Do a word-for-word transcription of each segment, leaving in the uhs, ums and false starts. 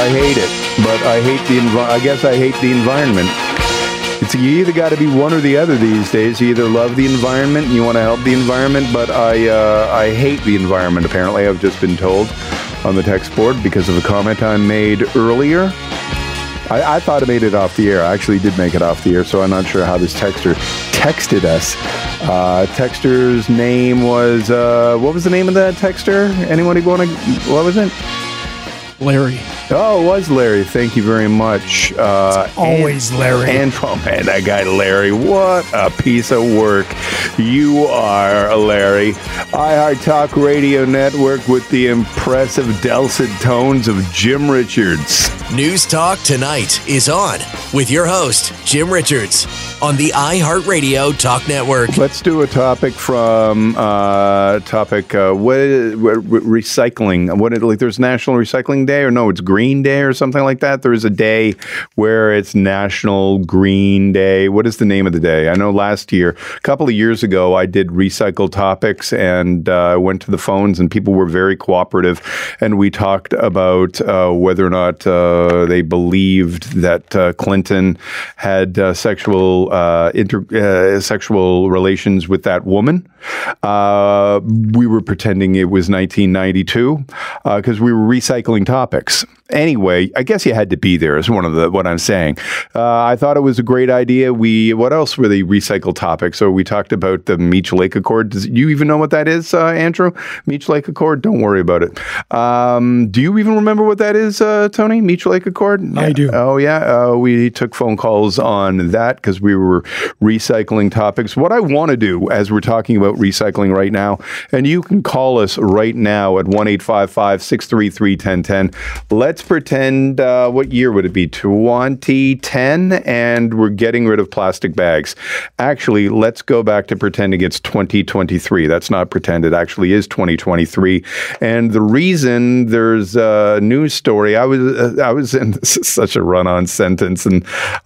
hate it, but I hate the envi- I guess I hate the environment. It's you either got to be one or the other these days. You either love the environment and you want to help the environment, but I uh, I hate the environment. Apparently, I've just been told on the text board because of a comment I made earlier. I, I thought I made it off the air. I actually did make it off the air, so I'm not sure how this texter texted us. Uh, texter's name was, uh, what was the name of that texter? Anybody want to, what was it? Larry. Oh, it was Larry. Thank you very much. Uh, it's always and, Larry. And, oh man, that guy Larry, what a piece of work you are, Larry. iHeart Talk Radio Network with the impressive dulcet tones of Jim Richards. News Talk Tonight is on with your host, Jim Richards, on the iHeartRadio Talk Network. Let's do a topic from uh, topic uh, what, what recycling. What like there's National Recycling Day, or no, it's Green Day or something like that. There's a day where it's National Green Day. What is the name of the day? I know last year, a couple of years ago, I did recycle topics and uh, went to the phones, and people were very cooperative, and we talked about uh, whether or not uh, they believed that uh, Clinton had uh, sexual uh, inter- uh, sexual relations with that woman. Uh, we were pretending it was nineteen ninety-two because uh, we were recycling topics. Anyway, I guess you had to be there is one of the what I'm saying. Uh, I thought it was a great idea. We what else were the recycled topics? So we talked about the Meech Lake Accord. Does you even know what that is, uh, Andrew? Meech Lake Accord? Don't worry about it. Um, do you even remember what that is, uh, Tony? Meech Lake Accord? I do. Oh yeah. Uh, we took phone calls on that because we were recycling topics. What I want to do as we're talking about recycling right now, and you can call us right now at one eight five five, six three three, one zero one zero. Let's pretend, uh, what year would it be? twenty ten, and we're getting rid of plastic bags. Actually, let's go back to pretending it's twenty twenty-three. That's not pretend. It actually is twenty twenty-three. And the reason there's a news story, I was uh, I was in this is such a run-on sentence, and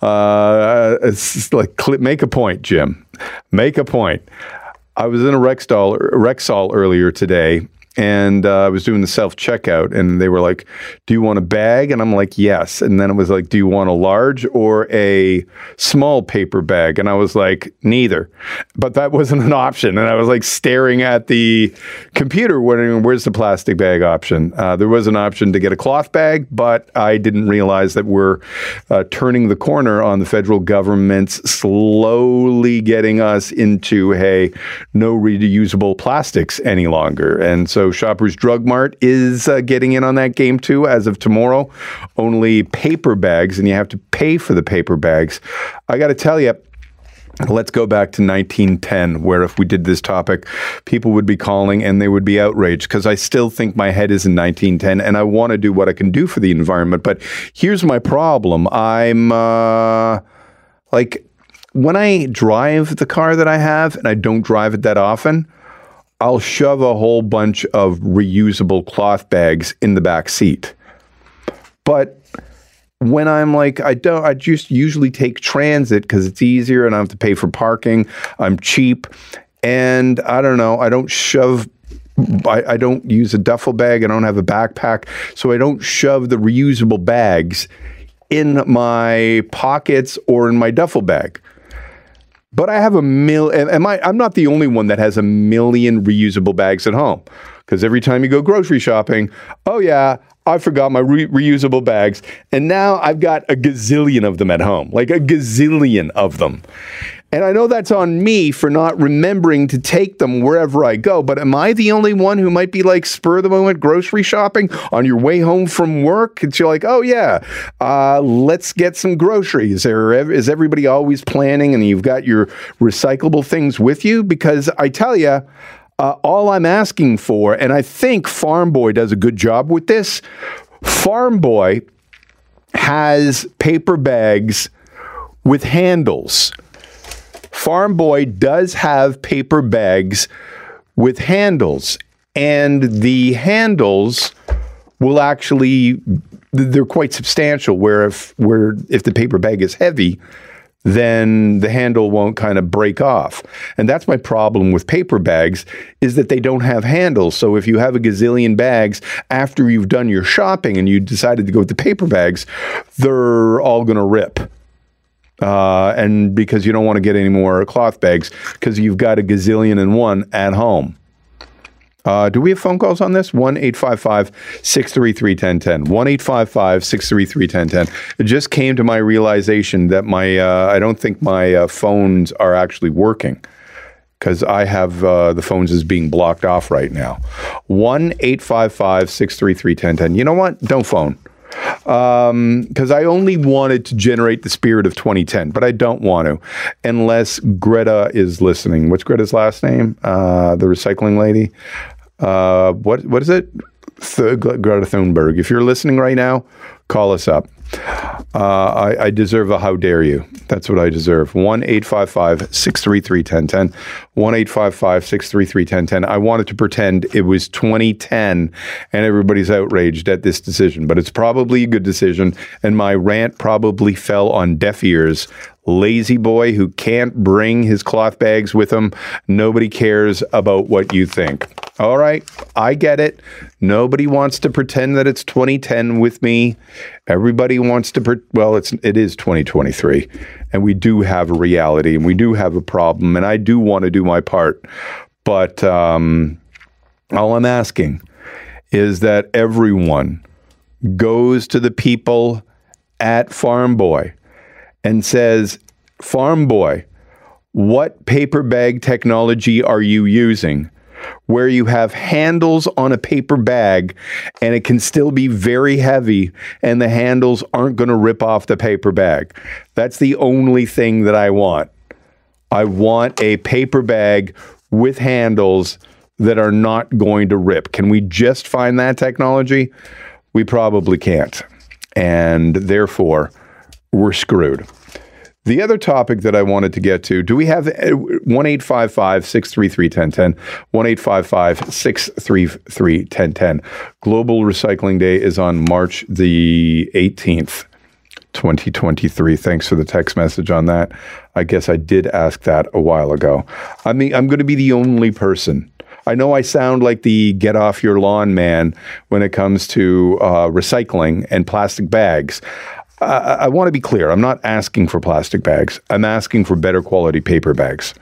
uh, it's like, make a point, Jim. Make a point. I was in a Rexall, Rexall earlier today, and uh, I was doing the self-checkout, and they were like, do you want a bag? And I'm like, yes. And then it was like, do you want a large or a small paper bag? And I was like, neither. But that wasn't an option. And I was like staring at the computer wondering, where's the plastic bag option? Uh, there was an option to get a cloth bag, but I didn't realize that we're uh, turning the corner on the federal government's slowly getting us into, hey, no reusable plastics any longer. And so So Shoppers Drug Mart is uh, getting in on that game too as of tomorrow. Only paper bags, and you have to pay for the paper bags. I got to tell you, let's go back to nineteen ten, where if we did this topic, people would be calling and they would be outraged because I still think my head is in nineteen ten and I want to do what I can do for the environment. But here's my problem. I'm uh, like, when I drive the car that I have, and I don't drive it that often, I'll shove a whole bunch of reusable cloth bags in the back seat. But when I'm like, I don't, I just usually take transit because it's easier and I don't have to pay for parking. I'm cheap. And I don't know, I don't shove, I, I don't use a duffel bag. I don't have a backpack. So I don't shove the reusable bags in my pockets or in my duffel bag. But I have a mil. Am I? I'm not the only one that has a million reusable bags at home. Because every time you go grocery shopping, oh yeah, I forgot my re- reusable bags, and now I've got a gazillion of them at home, like a gazillion of them. And I know that's on me for not remembering to take them wherever I go, but am I the only one who might be like spur of the moment grocery shopping on your way home from work? And you're like, oh yeah, uh, let's get some groceries. Is everybody always planning and you've got your recyclable things with you? Because I tell you, uh, all I'm asking for, and I think Farm Boy does a good job with this, Farm Boy has paper bags with handles. Farm Boy does have paper bags with handles, and the handles will actually, they're quite substantial, where if, where if the paper bag is heavy, then the handle won't kind of break off. And that's my problem with paper bags, is that they don't have handles. So if you have a gazillion bags after you've done your shopping and you decided to go with the paper bags, they're all going to rip. Uh, and because you don't want to get any more cloth bags because you've got a gazillion and one at home. Uh, do we have phone calls on this? one eight five five, six three three, one zero one zero. one eight five five, six three three, one zero one zero. It just came to my realization that my uh, I don't think my uh, phones are actually working because I have uh, the phones as being blocked off right now. one eight five five, six three three, one zero one zero. You know what? Don't phone. Um, because I only wanted to generate the spirit of twenty ten, but I don't want to, unless Greta is listening. What's Greta's last name? Uh, the recycling lady. Uh, what what is it? Th- Greta Thunberg. If you're listening right now, call us up. Uh, I, I deserve a how dare you. That's what I deserve. one eight five five, six three three, one zero one zero. one eight five five, six three three, one zero one zero. I wanted to pretend it was twenty ten and everybody's outraged at this decision, but it's probably a good decision. And my rant probably fell on deaf ears. Lazy boy who can't bring his cloth bags with him. Nobody cares about what you think. All right, I get it. Nobody wants to pretend that it's twenty ten with me. Everybody wants to, pre- well, it's it is twenty twenty-three, and we do have a reality, and we do have a problem, and I do want to do my part. But um, all I'm asking is that everyone goes to the people at Farm Boy and says, Farm Boy, what paper bag technology are you using where you have handles on a paper bag and it can still be very heavy and the handles aren't going to rip off the paper bag? That's the only thing that I want. I want a paper bag with handles that are not going to rip. Can we just find that technology? We probably can't. And therefore, we're screwed. The other topic that I wanted to get to, do we have one eight five five, six three three, one zero one zero, one eight five five, six three three, one zero one zero. Global Recycling Day is on March the eighteenth, twenty twenty-three. Thanks for the text message on that. I guess I did ask that a while ago. I mean, I'm going to be the only person. I know I sound like the get off your lawn man when it comes to uh, recycling and plastic bags. Uh, I want to be clear. I'm not asking for plastic bags. I'm asking for better quality paper bags.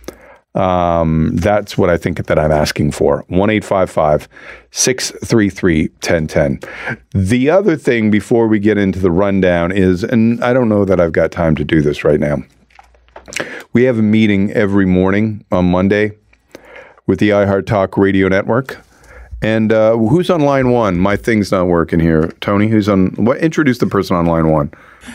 Um, that's what I think that I'm asking for. one eight five five, six three three, one zero one zero. The other thing before we get into the rundown is, and I don't know that I've got time to do this right now. We have a meeting every morning on Monday with the iHeart Talk Radio Network. And uh, who's on line one? My thing's not working here. Tony, who's on? What? Introduce the person on line one.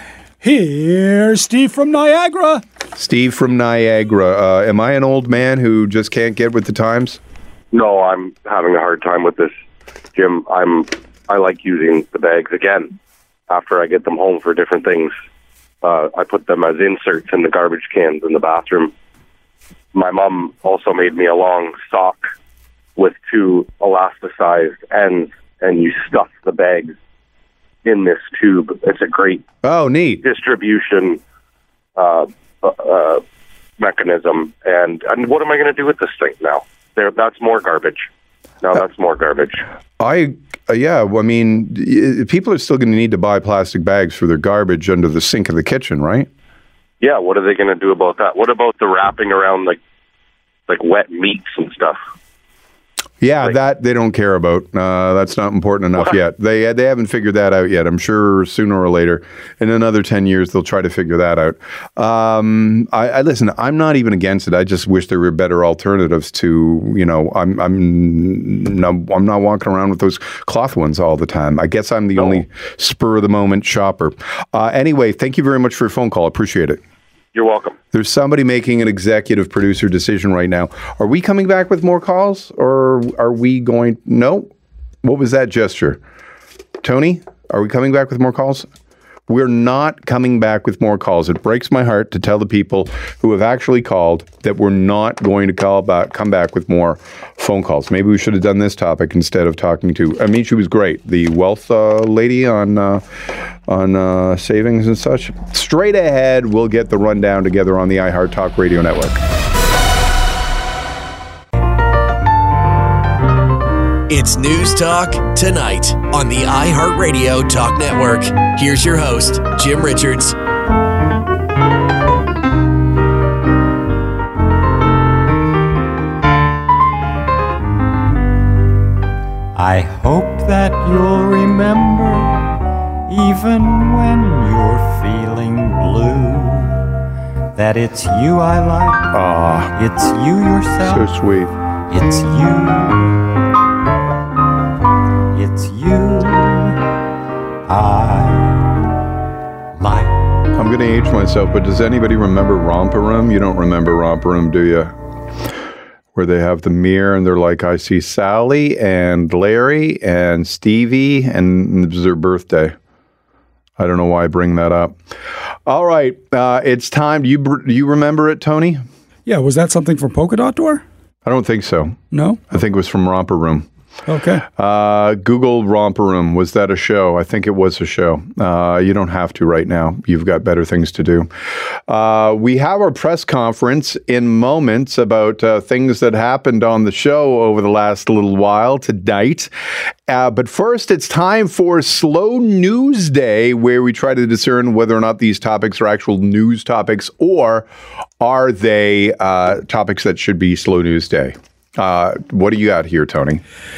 Here's Steve from Niagara. Steve from Niagara. Uh, am I an old man who just can't get with the times? No, I'm having a hard time with this, Jim. I'm. I like using the bags again after I get them home for different things. Uh, I put them as inserts in the garbage cans in the bathroom. My mom also made me a long sock with two elasticized ends, and you stuff the bags in this tube. It's a great oh, neat distribution uh, uh, mechanism. And, and what am I going to do with this thing now? There, that's more garbage. Now that's more garbage. I uh, yeah. I mean, y- people are still going to need to buy plastic bags for their garbage under the sink of the kitchen, right? Yeah. What are they going to do about that? What about the wrapping around like like wet meats and stuff? Yeah, Like, that they don't care about. Uh, that's not important enough What? yet. They they haven't figured that out yet. I'm sure sooner or later, in another ten years, they'll try to figure that out. Um, I, I listen. I'm not even against it. I just wish there were better alternatives to. You know, I'm I'm no, I'm not walking around with those cloth ones all the time. I guess I'm the No. only spur of the moment shopper. Uh, anyway, thank you very much for your phone call. Appreciate it. You're welcome. There's somebody making an executive producer decision right now. Are we coming back with more calls, or are we going? No. What was that gesture, Tony? Are we coming back with more calls? We're not coming back with more calls. It breaks my heart to tell the people who have actually called that we're not going to call back, come back with more phone calls. Maybe we should have done this topic instead of talking to, I mean, she was great, the wealth uh, lady on uh, on uh, savings and such. Straight ahead, we'll get the rundown together on the iHeart Talk Radio Network. It's News Talk Tonight on the iHeartRadio Talk Network. Here's your host, Jim Richards. I hope that you'll remember, even when you're feeling blue, that it's you I like. Ah, it's you yourself. so sweet. It's you. It's you I like. I'm going to age myself, but does anybody remember Romper Room? You don't remember Romper Room, do you? Where they have the mirror and they're like, I see Sally and Larry and Stevie, and it was their birthday. I don't know why I bring that up. All right, uh, it's time. Do you, do you remember it, Tony? Yeah, was that something from Polka Dot Door? I don't think so. No? I think it was from Romper Room. Okay. Uh, Google Romper Room. Was that a show? I think it was a show. Uh, you don't have to right now. You've got better things to do. Uh, we have our press conference in moments about uh, things that happened on the show over the last little while tonight. Uh, but first, it's time for Slow News Day, where we try to discern whether or not these topics are actual news topics or are they uh, topics that should be Slow News Day. Uh, what do you got here, Tony?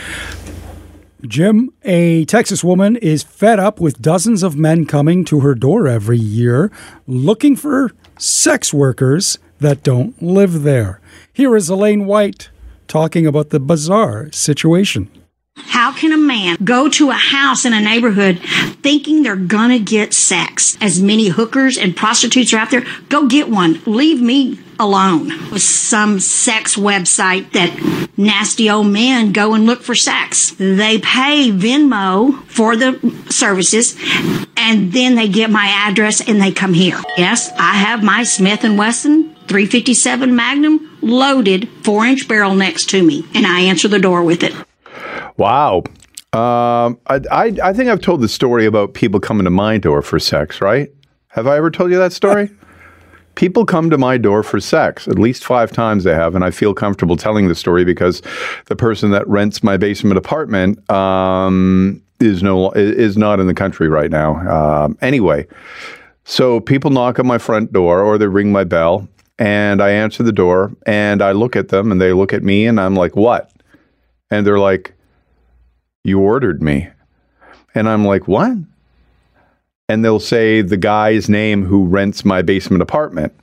Jim, a Texas woman is fed up with dozens of men coming to her door every year looking for sex workers that don't live there. Here is Elaine White talking about the bizarre situation. How can a man go to a house in a neighborhood thinking they're gonna get sex? As many hookers and prostitutes are out there, go get one. Leave me alone. With some sex website that nasty old men go and look for sex. They pay Venmo for the services, and then they get my address and they come here. Yes, I have my Smith and Wesson three fifty-seven Magnum loaded four inch barrel next to me, and I answer the door with it. Wow. Um, I, I I think I've told the story about people coming to my door for sex, right? Have I ever told you that story? People come to my door for sex. At least five times they have, and I feel comfortable telling the story because the person that rents my basement apartment um, is no is not in the country right now. Um, anyway, so people knock on my front door or they ring my bell, and I answer the door, and I look at them, and they look at me, and I'm like, "What?" And they're like, "You ordered me." And I'm like, "What?" And they'll say the guy's name who rents my basement apartment.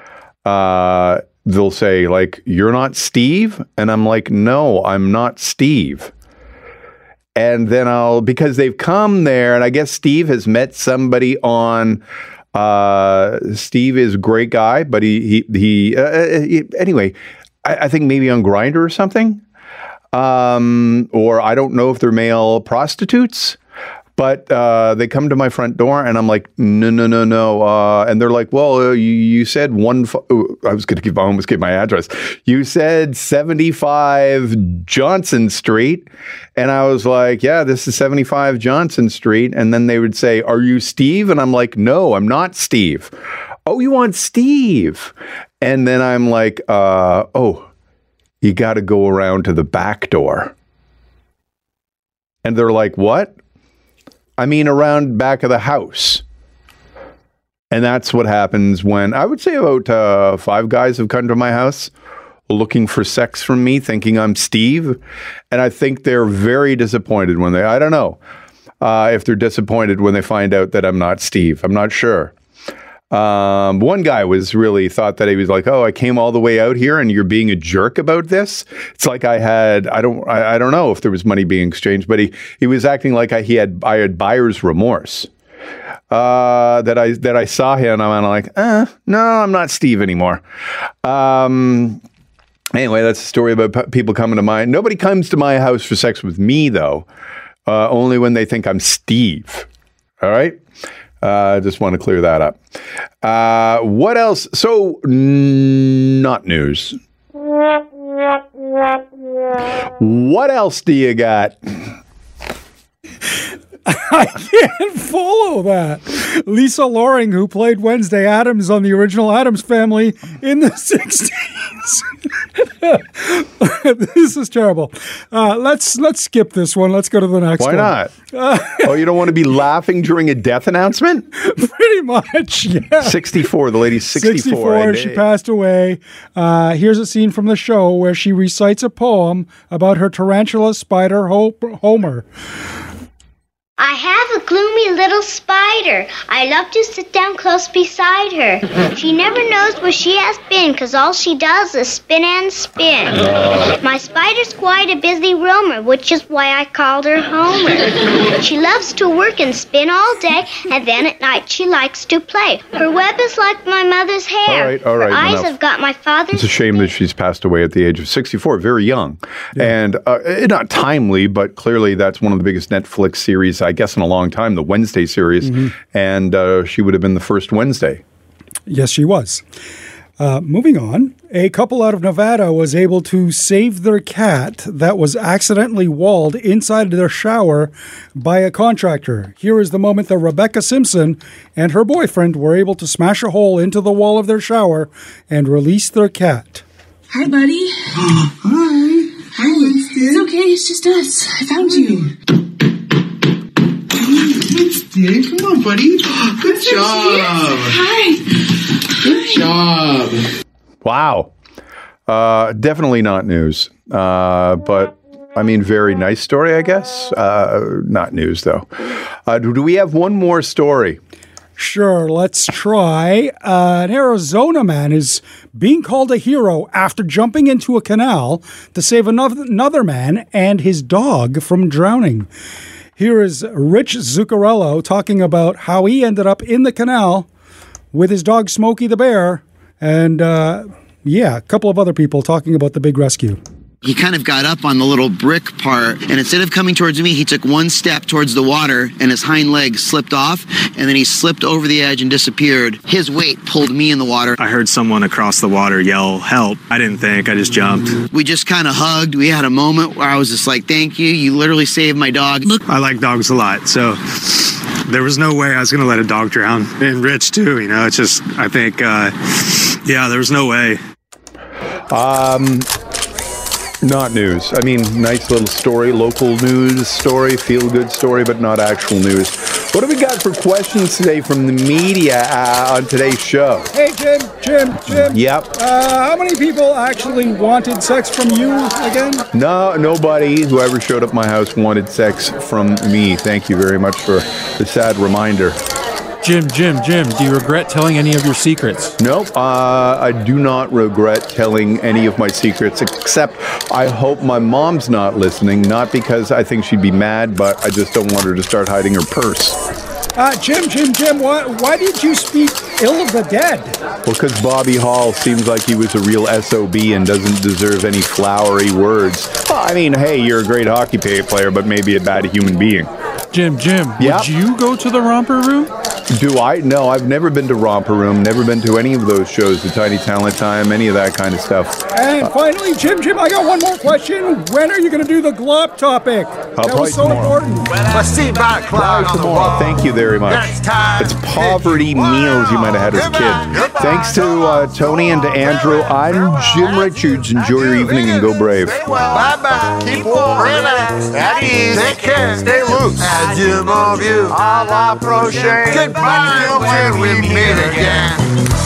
Uh, they'll say, like, "You're not Steve?" And I'm like, "No, I'm not Steve." And then I'll, because they've come there, and I guess Steve has met somebody on, uh, Steve is a great guy, but he, he, he, uh, he anyway, I, I think maybe on Grindr or something. Um, or I don't know if they're male prostitutes, but uh, they come to my front door and I'm like, no, no, no, no. Uh, and they're like, well, uh, you, you said one, f- oh, I was going to give, I almost give my address. You said seventy-five Johnson Street. And I was like, yeah, this is seventy-five Johnson Street. And then they would say, are you Steve? And I'm like, no, I'm not Steve. Oh, you want Steve? And then I'm like, uh, oh, you got to go around to the back door. And they're like, what? I mean, around back of the house. And that's what happens when, I would say about uh, five guys have come to my house looking for sex from me, thinking I'm Steve. And I think they're very disappointed when they, I don't know uh, if they're disappointed when they find out that I'm not Steve. I'm not sure. Um, one guy was really thought that he was like, oh, I came all the way out here and you're being a jerk about this. It's like I had, I don't, I, I don't know if there was money being exchanged, but he, he was acting like I, he had, I had buyer's remorse, uh, that I, that I saw him and I'm like, uh, no, I'm not Steve anymore. Um, anyway, that's a story about p- people coming to my, nobody comes to my house for sex with me though, uh, only when they think I'm Steve. All right. I uh, just want to clear that up. Uh, what else? So, n- not news. What else do you got? I can't follow that. Lisa Loring, who played Wednesday Addams on the original Addams Family in the sixties. This is terrible. Uh, let's let's skip this one. Let's go to the next Why one. not? Uh, oh, you don't want to be laughing during a death announcement? Pretty much, yeah. sixty-four. The lady's sixty-four. sixty-four. She passed away. Uh, here's a scene from the show where she recites a poem about her tarantula spider, Homer. I have a gloomy little spider. I love to sit down close beside her. She never knows where she has been, 'cause all she does is spin and spin. My spider's quite a busy roamer, which is why I called her Homer. She loves to work and spin all day, and then at night she likes to play. Her web is like my mother's hair. All right, all right, Her eyes enough. have got my father's... It's a shame that she's passed away at the age of sixty-four, very young. Yeah. And uh, not timely, but clearly that's one of the biggest Netflix series, I guess, in a long time, the Wednesday series. Mm-hmm. And uh, she would have been the first Wednesday. Yes, she was. Uh, moving on, a couple out of Nevada was able to save their cat that was accidentally walled inside their shower by a contractor. Here is the moment that Rebecca Simpson and her boyfriend were able to smash a hole into the wall of their shower and release their cat. Hi, buddy. Hi. Hi, Winston. It's okay. It's just us. I found you. Winston, come on, buddy. Good That's job. Hi. Good job. Wow. Uh, definitely not news. Uh, but, I mean, very nice story, I guess. Uh, not news, though. Uh, do, do we have one more story? Sure, let's try. Uh, an Arizona man is being called a hero after jumping into a canal to save another, another man and his dog from drowning. Here is Rich Zuccarello talking about how he ended up in the canal with his dog Smokey the Bear, and uh, yeah, a couple of other people talking about the big rescue. He kind of got up on the little brick part, and instead of coming towards me, he took one step towards the water, and his hind leg slipped off, and then he slipped over the edge and disappeared. His weight pulled me in the water. I heard someone across the water yell, "Help." I didn't think, I just jumped. We just kind of hugged. We had a moment where I was just like, thank you. You literally saved my dog. Look, I like dogs a lot, so there was no way I was going to let a dog drown. And Rich, too, you know, it's just, I think, uh, yeah, there was no way. Um... Not news. I mean, nice little story, local news story, feel-good story, but not actual news. What do we got for questions today from the media uh, on today's show? Hey, Jim, Jim, Jim. Yep. Uh, how many people actually wanted sex from you again? No, nobody who ever showed up at my house wanted sex from me. Thank you very much for the sad reminder. Jim, Jim, Jim, do you regret telling any of your secrets? Nope, uh, I do not regret telling any of my secrets, except I hope my mom's not listening, not because I think she'd be mad, but I just don't want her to start hiding her purse. Uh, Jim, Jim, Jim, why, why did you speak ill of the dead? Well, because Bobby Hall seems like he was a real S O B and doesn't deserve any flowery words. Well, I mean, hey, you're a great hockey player, but maybe a bad human being. Jim, Jim, yep. Would you go to the Romper Room? Do I? No, I've never been to Romper Room, never been to any of those shows, the Tiny Talent Time, any of that kind of stuff. And uh, finally, Jim, Jim, I got one more question. When are you going to do the glob topic? Uh, that was so tomorrow. important. Well, I see by cloud on the wall. Thank you very much. It's poverty meals you might have had as a kid. Goodbye. Thanks to uh, Tony and to Andrew. I'm Jim Richards. Enjoy your evening and go Brave. Bye-bye. Keep warm. Relax. At ease. Take care. Stay loose. Adieu, mon vieux. A la prochaine. Goodbye until we meet again.